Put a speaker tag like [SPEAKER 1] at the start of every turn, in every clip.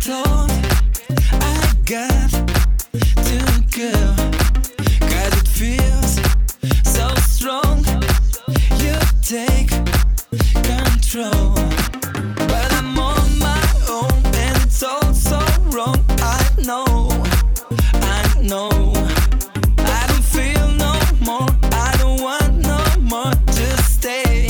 [SPEAKER 1] thought I got to go, 'cause it feels so strong. You take control, but I'm on my own and it's all so wrong. I know I don't feel no more. I don't want no more to stay.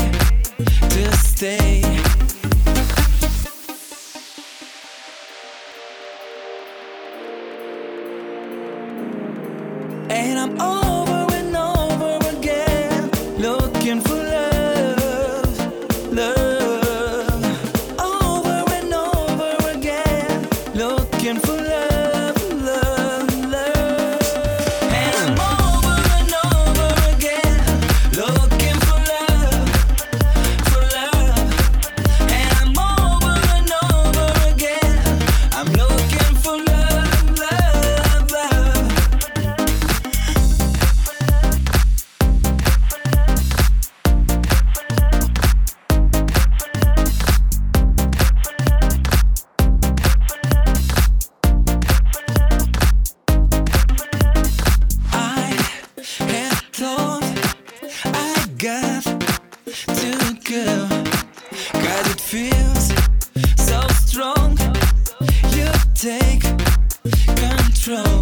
[SPEAKER 1] And I'm over and over again looking for love. Over and over again looking for love. And I'm over and over again looking for love. And I'm over and over again, I'm looking for love. Thought I got to go, 'cause it feels so strong. You take control.